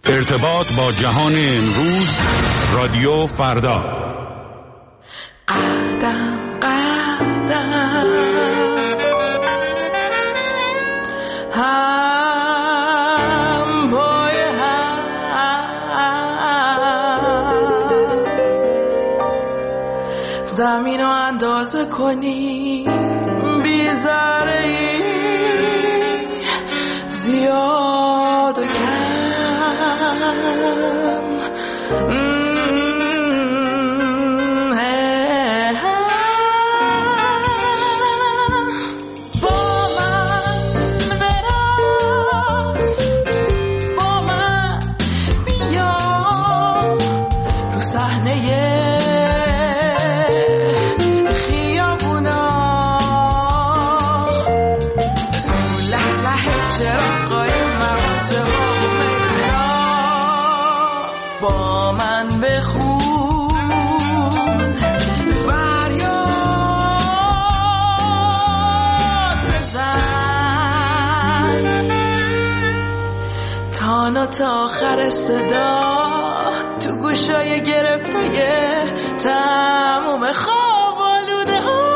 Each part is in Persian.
ارتباط با جهان امروز، رادیو فردا. قدم قدم هم پای هم زمین رو اندازه کنیم، بی ذره‌ای زیاد و کم. تا آخر صدا تو گوشای گرفته تموم خواب آلوده ها.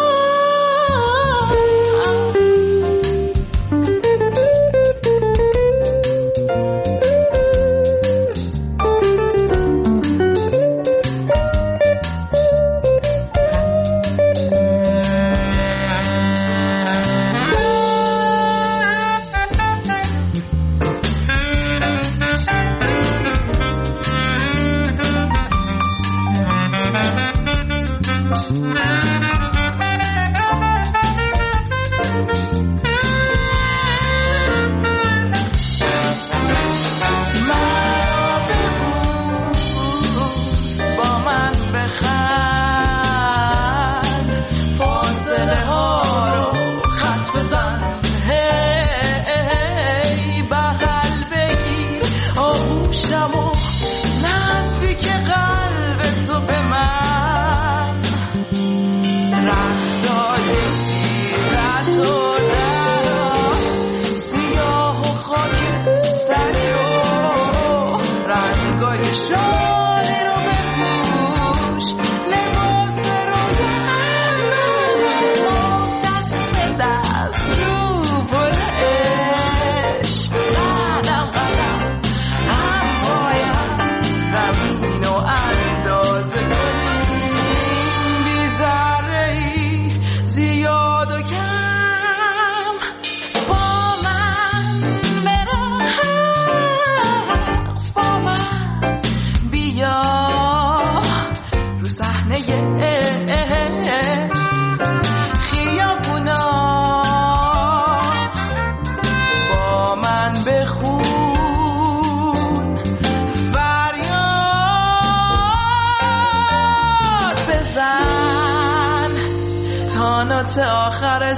آخر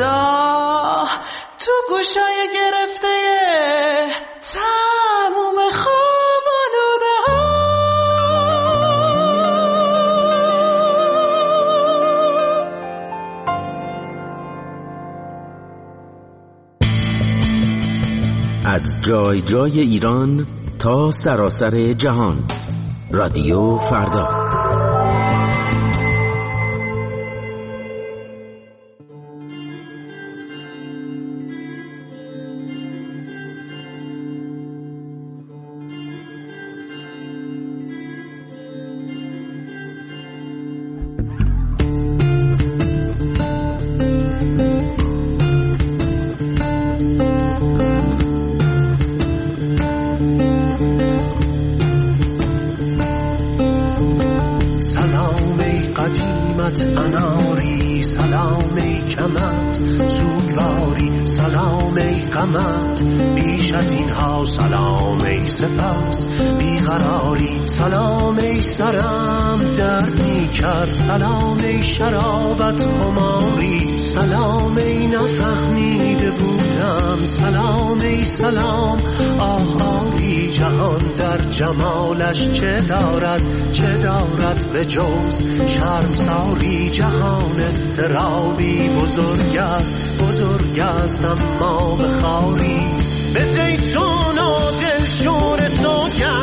صدا تو گوشای گرفته تموم خواب آلوده ها. از جای جای ایران تا سراسر جهان، رادیو فردا. اناری سلام ای کمت سوگواری، سلام ای قمت بیش از اینها، سلام ای سپس بیقراری، سلام ای سرم درد می کرد، سلام ای شرابت خماری، سلام ای نفهمیده بودم، سلام ای سلام آهاری. جهان در جمالش چه دارد به جز شرمساری، جهان استرابی بزرگ است اما به خاری، به زیتون و دلشور سوگند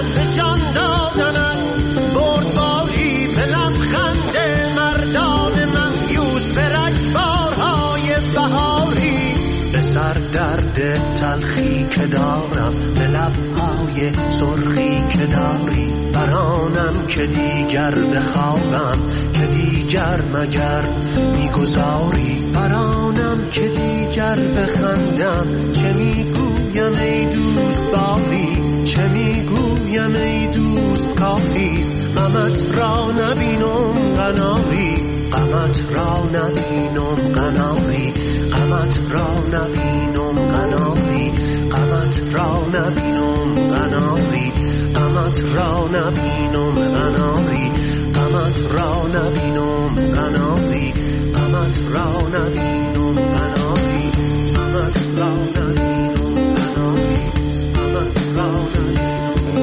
که دارم، به لبهای سرخی که داری، برانم که دیگر بخوابم، که دیگر مگر میگذاری، برانم که دیگر بخندم، چه میگویم ای دوست باری، چه میگویم ای دوست کافیست، غمت را نبینم قناری، غمت را نبینم قناری، غمت را نبینم قناری، غمت را نبینم قناری، غمت را نبینم قناری، غمت را نبینم قناری، غمت را نبینم قناری، غمت را نبینم قناری، غمت را نبینم قناری.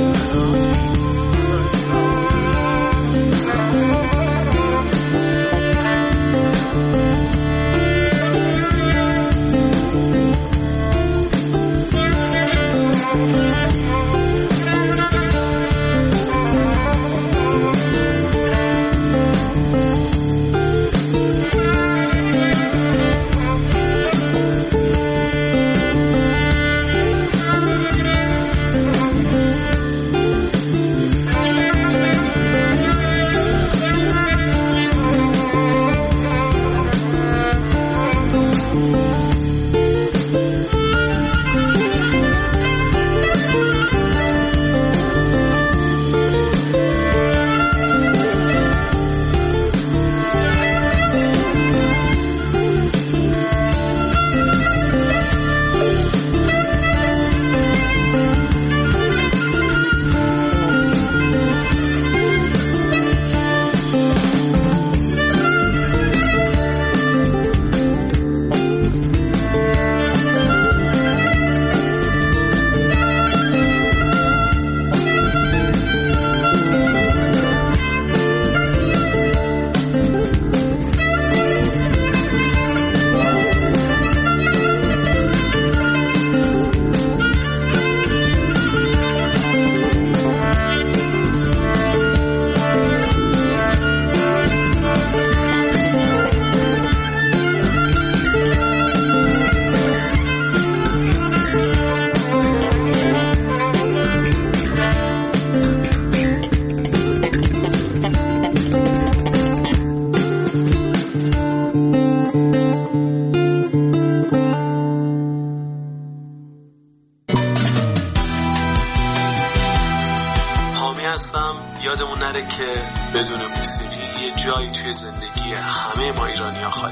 یادمون نره که بدون موسیقی یه جایی توی زندگی همه ما ایرانی‌ها خالی.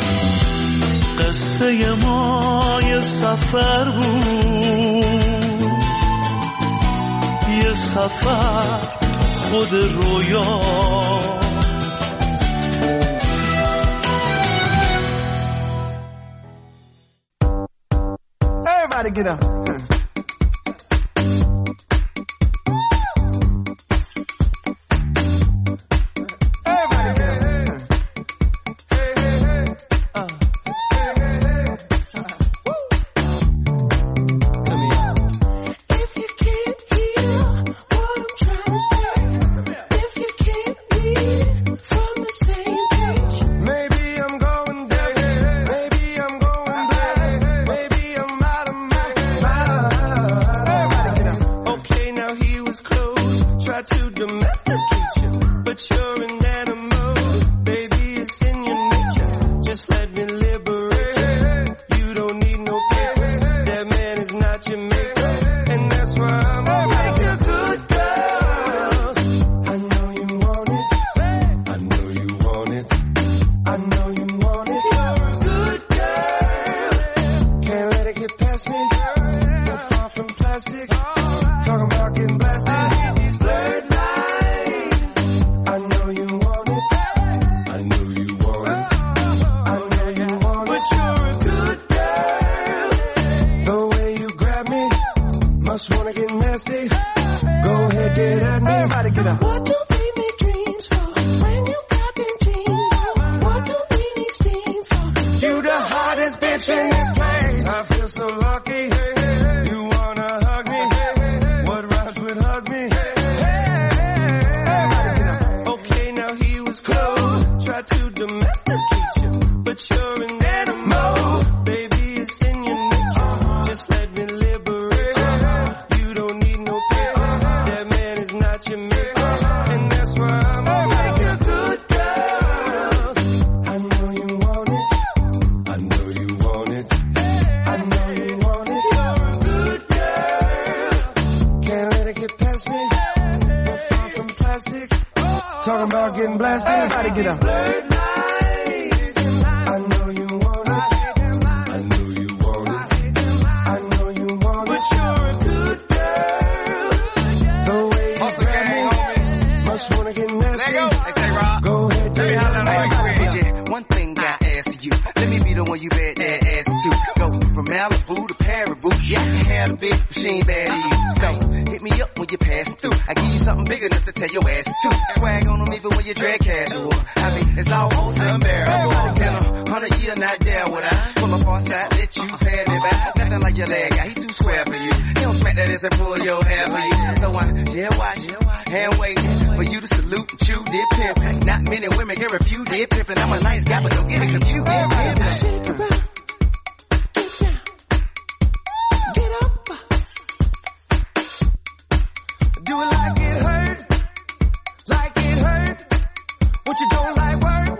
قصه ما یه سفر بود، یه سفر خود رویا، Everybody get up. But you're an animal, baby, it's in your nature. Just let me liberate. get past me. You're far from plastic. Talking about getting blasted. Everybody get up. Blurred lines. I know you want it. I know you want it. I know you want it. But you're a good girl. The way you grab me, must wanna get nasty. Go ahead, baby. One thing I ask you, let me be the one you bet that ass to. Go from Malibu to Paribu. Yeah, you had a big machine bad to you. So hit me up when you pass through. I give you something big enough to tell your ass to. Swag on them even when you drag casual. I mean, it's almost unbearable. In 100 years not there would I pull up on side, let you pay me back. Nothing like your leg guy, he too square for you. He don't smack that ass and pull your hair for you. So I jail watch, hand waiting for you to salute and chew dip pimp. Not many women can refuse dip pimp, and I'm a nice guy, but don't get it confused. Shake around. Do it like it hurt, like it hurt. What you don't like work?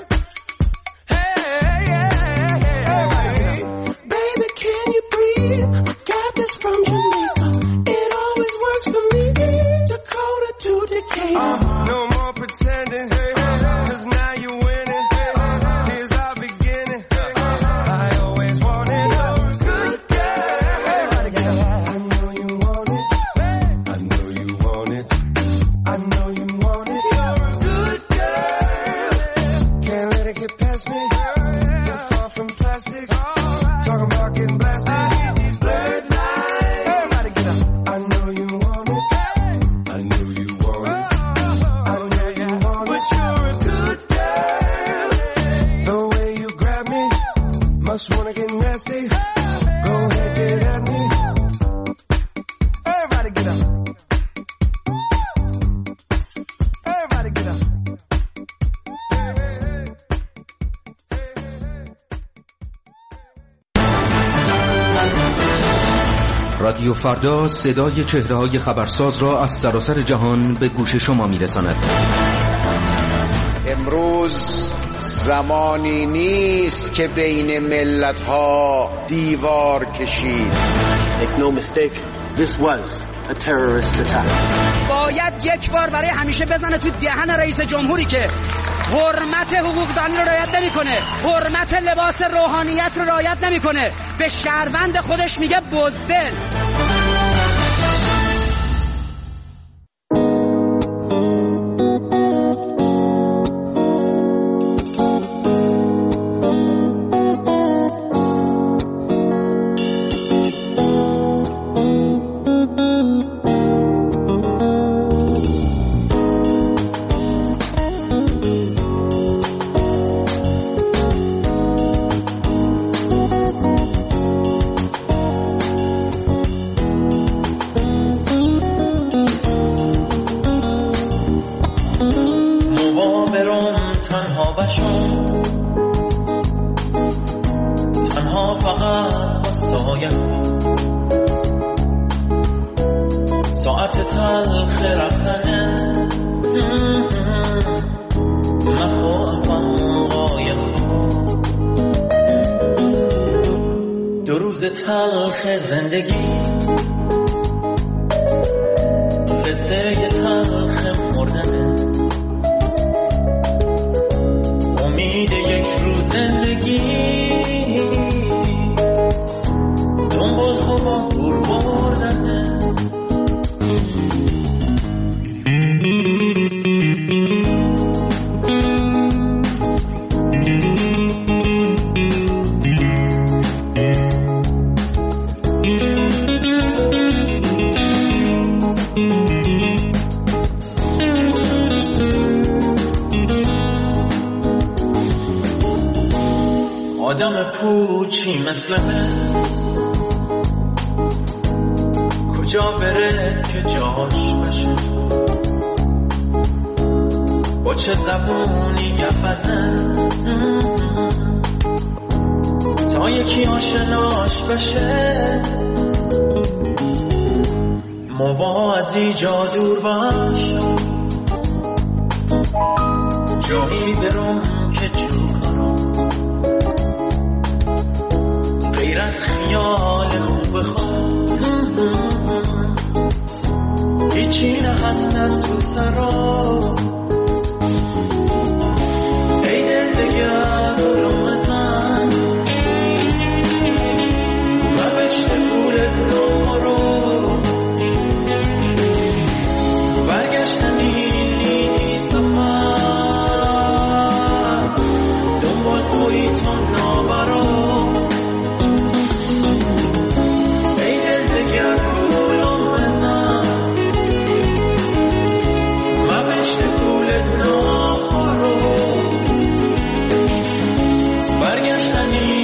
Hey, baby, can you breathe? I got this from Jamaica. It always works for me. Dakota to Decatur. No more pretending, 'cause now you're winning. Here's our beginning. I always wanted a good girl. I know you want it. I know you want it. I know you want it. You're a good girl. Can't let it get past me. You're far from plastic. Talking about getting blasted. These blurred lines. Everybody get up. I know you want it. I know you want it. I know you want it. But you're a good girl. The way you grab me, must wanna get nasty. Go ahead, get at me. Everybody get up. Everybody get up. رادیو فردا صدای چهره‌های خبرساز را از سراسر جهان به گوش شما می‌رساند. امروز زمانی نیست که بین ملت‌ها دیوار کشید. Make no mistake, this was a terrorist attack. باید یک بار برای همیشه بزنه تو دهن رئیس جمهوری که حرمت حقوقدانی رو رعایت نمی‌کنه، حرمت لباس روحانیت رو رعایت نمی‌کنه، به شهروند خودش میگه بزدل. تنها فقط ساعت تلخ رفتن مخوفم قایق دو روز تلخ زندگی قصه تلخ مردنه امید یک روز زندگی دنبال خوبا دور بردنه آدم پوچی مثل من کجا برد که جاش بشه با چه زبونی گپ بزن تا یکی آشناش بشه موازی جا دور باش جایی برم که جونم غیر از خیال خوب خود هیچی خستم تو سرا ای دل دگر گلم بزن و بشت پولت نو رو برگشتنی سفر دنبال خوی تو نابرا ای دل دگر گلم بزن و بشت پولت نو رو برگشتنی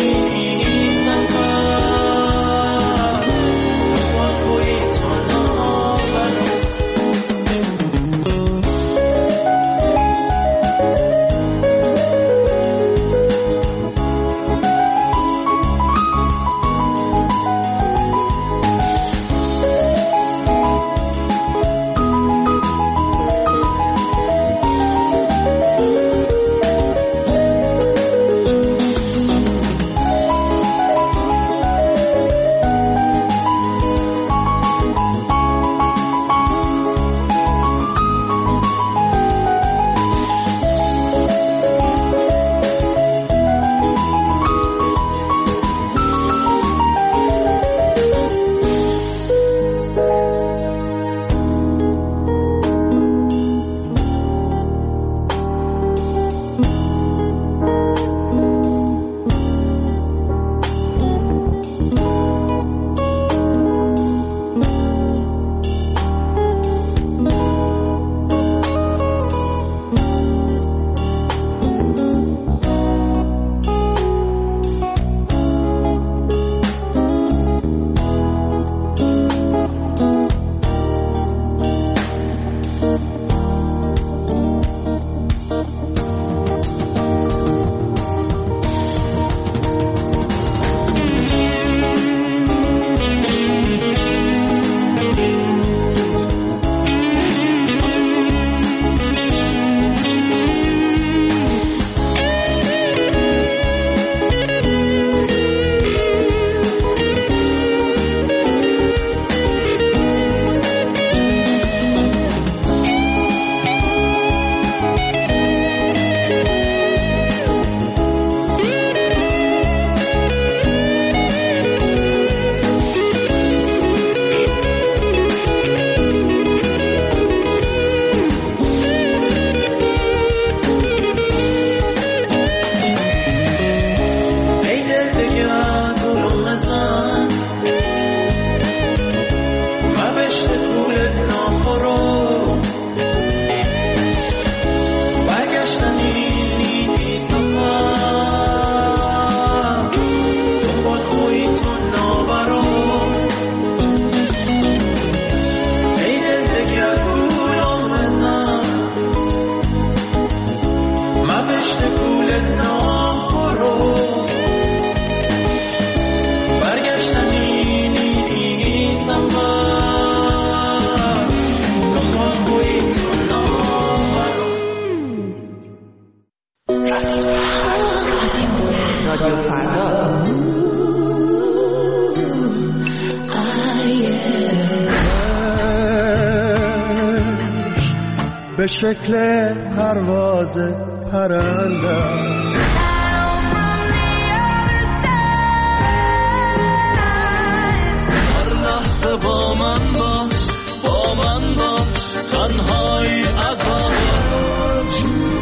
به شکل پرواز پرنده هر لحظه با من باش تنهایی عذابش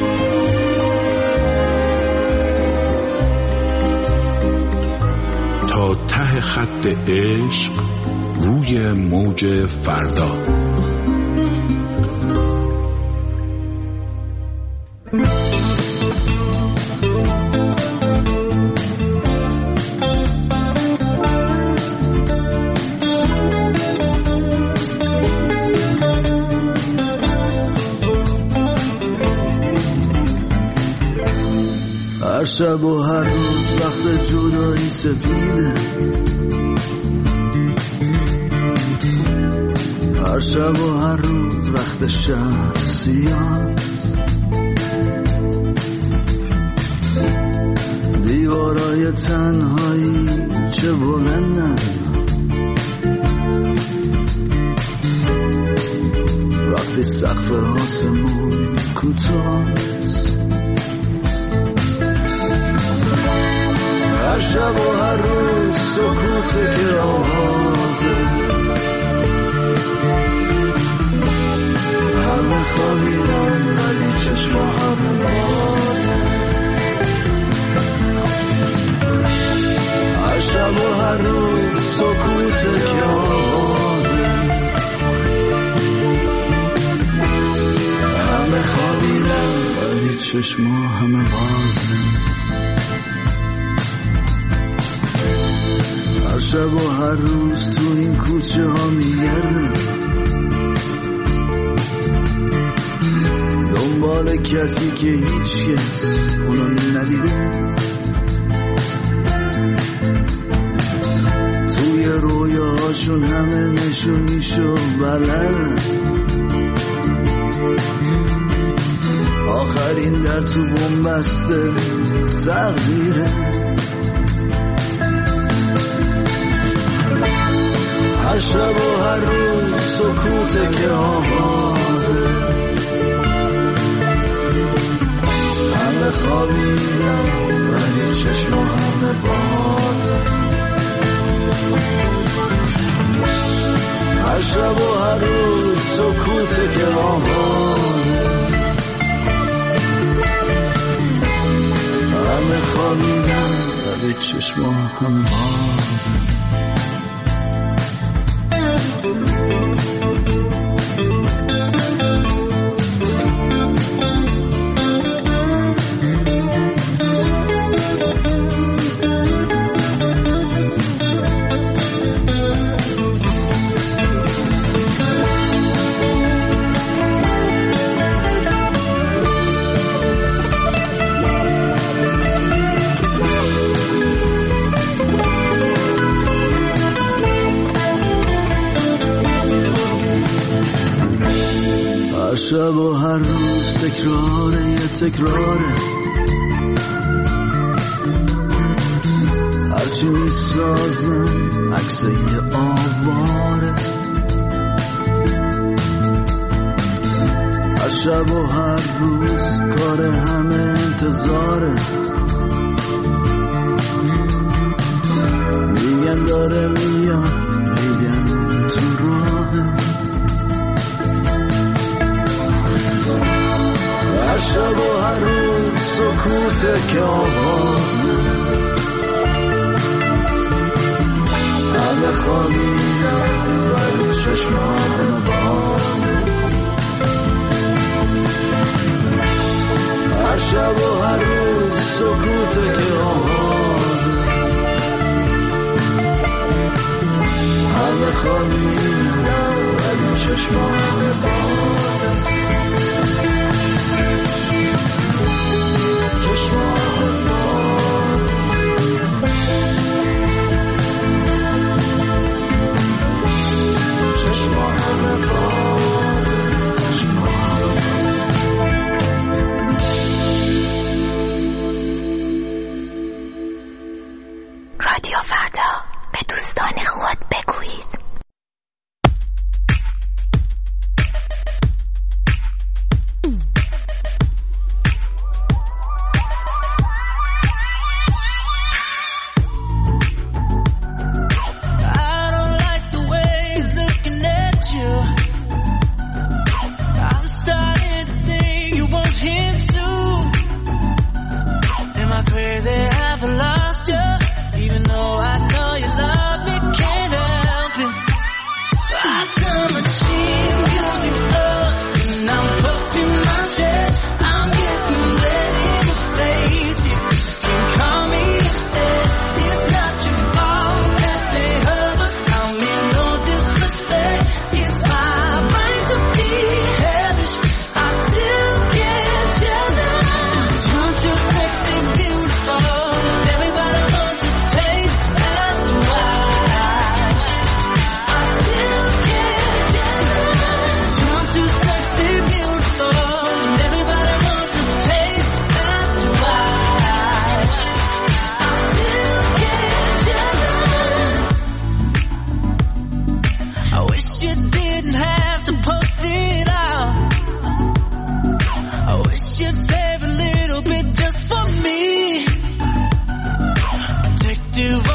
تا ته خط عشق روی موج فردا. هر شب و هر روز وقت جدایی سپیده، هر شب و هر روز وقت شب سیاه، دیوارای تنهایی چه بلندن، وقتی سقف آسمون کوتاست، هر شب و هر روز سکوته که آوازه، همه خوابیدن ولی چشما همه بازه، هر شب و هر روز سکوته که آوازه، همه خوابیدن ولی چشما همه بازه، هر شب و هر روز تو این کوچه ها میگردم دنبال کسی که هیچ کس اونو ندیده، توی رویاهاشون همه نشونیشو بلدن، آخرین در تو بنبسته تغییره، هر شب و هر روز سکوته که آوازه، همه خوابیدن ولی چشم همه بازه، هر شب و هر روز سکوته که آوازه، همه خوابیدن ولی چشم همه بازه. شب و هر روز تکراره یه تکراره، هرچی میسازم عکس یه آواره، هر شب و هر روز کار همه انتظاره، میگن داره میاد میگن تو راهه، هر شب و هر روز سکوته که آوازه، همه خوابیدن ولی چشم همه بازه، هر شب و هر روز سکوته که آوازه، همه خوابیدن ولی چشم همه بازه. رادیو فردا، به دوستان خود بگویید. wish you didn't have to post it all. Wish you'd save a little bit just for me. Take the